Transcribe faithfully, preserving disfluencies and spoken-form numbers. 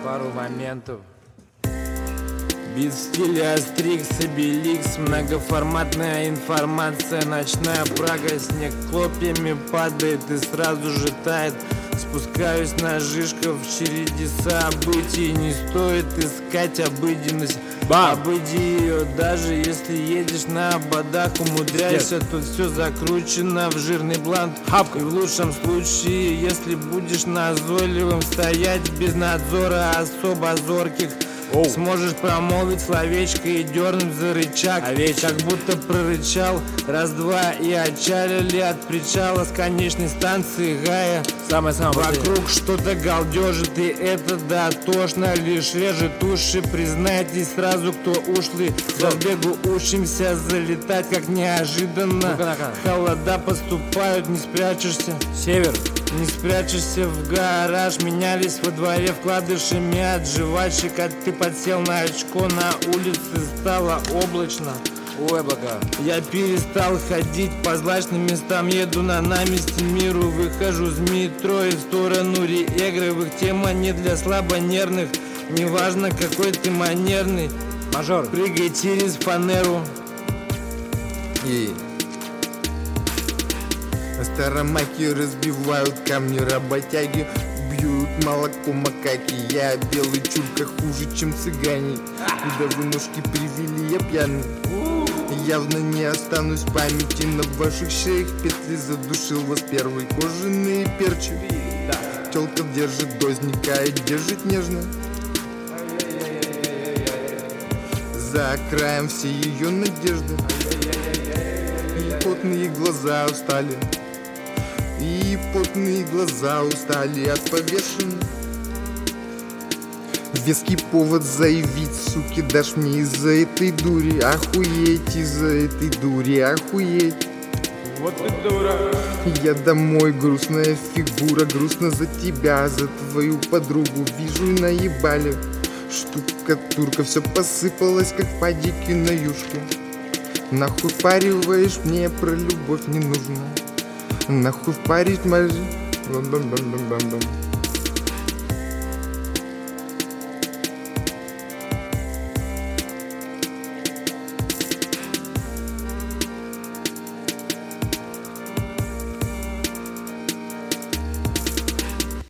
пару моментов. Бит в стиле Астрикс, Обеликс, многоформатная информация, ночная Прага, снег хлопьями падает и сразу же тает. Спускаюсь на Жишков в череде событий, не стоит искать обыденность. Бам! Обыди ее, даже если едешь на ободах, умудряйся, yes. Тут все закручено в жирный блант. Хап. И в лучшем случае, если будешь назойливым, стоять без надзора особо зорких, Оу. Сможешь промолвить словечко и дернуть за рычаг, Овечек. Как будто прорычал раз-два и отчалили от причала с конечной станции Гая. Самое-самое вокруг что-то галдежит, и это дотошно. Лишь режет уши, признайтесь сразу, кто ушлый. С разбегу учимся залетать, как неожиданно. Холода поступают, не спрячешься. Север. Не спрячешься в гараж, менялись во дворе вкладышами от жвачек, а ты подсел на очко, на улице стало облачно. Ой, облака. Я перестал ходить по злачным местам, еду на намести миру, выхожу с метро и в сторону реэгровых. Тема не для слабонервных, неважно какой ты манерный. Мажор. Прыгай через фанеру. И... Старомаки разбивают камни, работяги бьют молоко макаки. Я белый чурка хуже, чем цыгане. Куда вы ножки привели, я пьяный. Явно не останусь в памяти, на ваших шеях петли задушил вас первый кожаные перчи. Тёлка держит дозника и держит нежно. За краем все ее надежды. И потные глаза устали. И потные глаза устали от повешенных. Веский повод заявить, суки, дашь мне из-за этой дури. Охуеть из-за этой дури, охуеть. Вот ты дура. Я домой, грустная фигура, грустно за тебя, за твою подругу. Вижу и наебали. Штукатурка, все посыпалось, как падики на юшке. Нахуй впариваешь, мне про любовь не нужно. Нахуй впарить мажи.